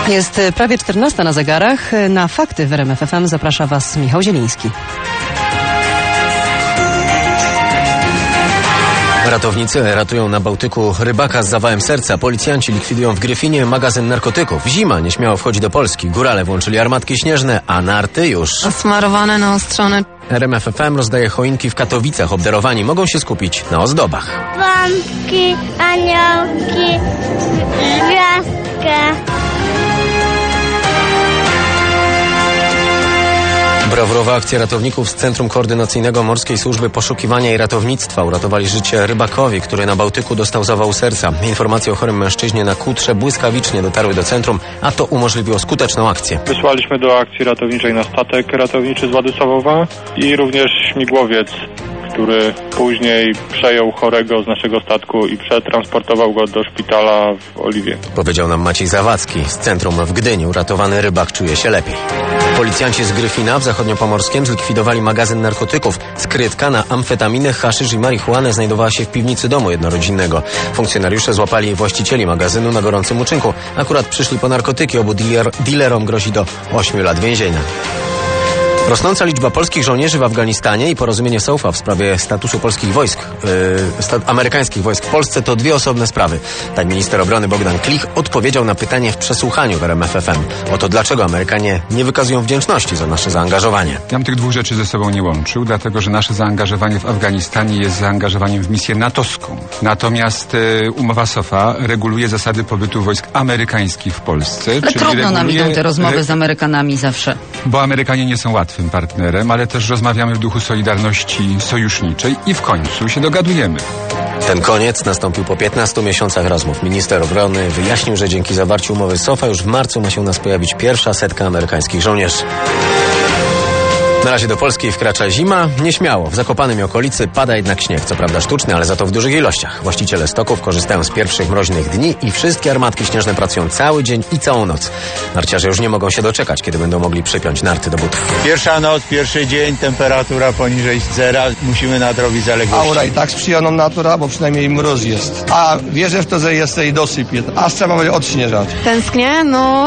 Jest prawie 14 na zegarach. Na fakty w RMF FM zaprasza Was Michał Zieliński. Ratownicy ratują na Bałtyku rybaka z zawałem serca. Policjanci likwidują w Gryfinie magazyn narkotyków. Zima nieśmiało wchodzi do Polski. Górale włączyli armatki śnieżne, a narty już Smarowane, naostrzone. RMF FM rozdaje choinki w Katowicach. Obdarowani mogą się skupić na ozdobach. Bombki, aniołki, gwiazdkę. Brawurowa akcja ratowników z Centrum Koordynacyjnego Morskiej Służby Poszukiwania i Ratownictwa uratowali życie rybakowi, który na Bałtyku dostał zawału serca. Informacje o chorym mężczyźnie na Kutrze błyskawicznie dotarły do centrum, a to umożliwiło skuteczną akcję. Wysłaliśmy do akcji ratowniczej na statek ratowniczy z Władysławowa i również śmigłowiec, który później przejął chorego z naszego statku i przetransportował go do szpitala w Oliwie. Powiedział nam Maciej Zawadzki z centrum w Gdyni. Uratowany rybak czuje się lepiej. Policjanci z Gryfina w zachodniopomorskiem zlikwidowali magazyn narkotyków. Skrytka na amfetaminę, haszysz i marihuanę znajdowała się w piwnicy domu jednorodzinnego. Funkcjonariusze złapali właścicieli magazynu na gorącym uczynku. Akurat przyszli po narkotyki. Obu dealerom grozi do 8 lat więzienia. Rosnąca liczba polskich żołnierzy w Afganistanie i porozumienie SOFA w sprawie statusu polskich wojsk, amerykańskich wojsk w Polsce to dwie osobne sprawy. Tak minister obrony Bogdan Klich odpowiedział na pytanie w przesłuchaniu w RMF FM. Oto dlaczego Amerykanie nie wykazują wdzięczności za nasze zaangażowanie. Ja bym tych dwóch rzeczy ze sobą nie łączył, dlatego że nasze zaangażowanie w Afganistanie jest zaangażowaniem w misję natowską. Natomiast umowa SOFA reguluje zasady pobytu wojsk amerykańskich w Polsce. Ale trudno nam idą te rozmowy z Amerykanami zawsze. Bo Amerykanie nie są łatwym partnerem, ale też rozmawiamy w duchu solidarności sojuszniczej i w końcu się dogadujemy. Ten koniec nastąpił po 15 miesiącach rozmów. Minister obrony wyjaśnił, że dzięki zawarciu umowy SOFA już w marcu ma się u nas pojawić pierwsza setka amerykańskich żołnierzy. Na razie do Polski wkracza zima. Nieśmiało. W Zakopanem i okolicy pada jednak śnieg. Co prawda sztuczny, ale za to w dużych ilościach. Właściciele stoków korzystają z pierwszych mroźnych dni i wszystkie armatki śnieżne pracują cały dzień i całą noc. Narciarze już nie mogą się doczekać, kiedy będą mogli przypiąć narty do butów. Pierwsza noc, pierwszy dzień, temperatura poniżej zera. Musimy nadrobić zaległości. Aura i tak sprzyja nam natura, bo przynajmniej mróz jest. A wierzę w to, że jest i dosypie. A trzeba będzie odśnieżać. Tęsknię?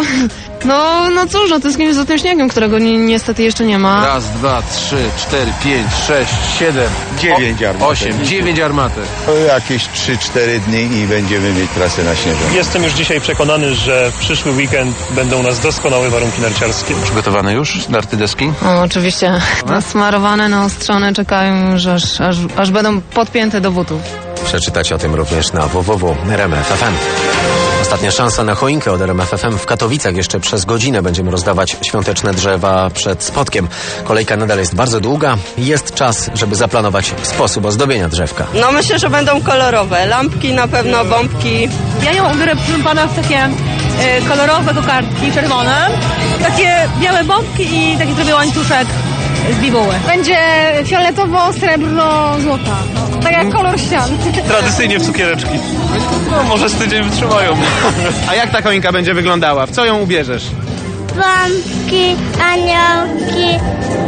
No cóż, tęsknię za tym śniegiem, którego niestety jeszcze nie ma. Raz, 2, 3, 4, 5, 6, 7, 9 armatek. 8, 9 armatek. Jakieś 3-4 dni i będziemy mieć trasę na śnieżenie. Jestem już dzisiaj przekonany, że w przyszły weekend będą u nas doskonałe warunki narciarskie. Przygotowane już narty deski? O, oczywiście. Nasmarowane, naostrzone, czekają już aż będą podpięte do butów. Przeczytać o tym również na www.rmf.fm. Ostatnia szansa na choinkę od RMF FM w Katowicach. Jeszcze przez godzinę będziemy rozdawać świąteczne drzewa przed spotkiem. Kolejka nadal jest bardzo długa. Jest czas, żeby zaplanować sposób ozdobienia drzewka. No myślę, że będą kolorowe. Lampki na pewno, bombki. Ja ją ubiorę, proszę pana, w takie kolorowe kokardki czerwone. Takie białe bombki i taki zrobię łańcuszek z bibuły. Będzie fioletowo-srebrno-złota. Tak jak kolor ścian. Tradycyjnie w cukiereczki. No może z tydzień wytrzymają. A jak ta choinka będzie wyglądała? W co ją ubierzesz? Bombki, aniołki,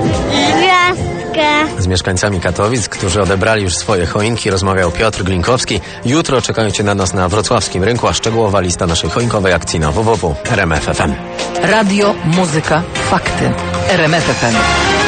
gwiazdkę. Z mieszkańcami Katowic, którzy odebrali już swoje choinki, rozmawiał Piotr Glinkowski. Jutro czekajcie na nas na wrocławskim rynku, a szczegółowa lista naszej choinkowej akcji na www.rmf.fm. Radio, muzyka, fakty. RMF FM.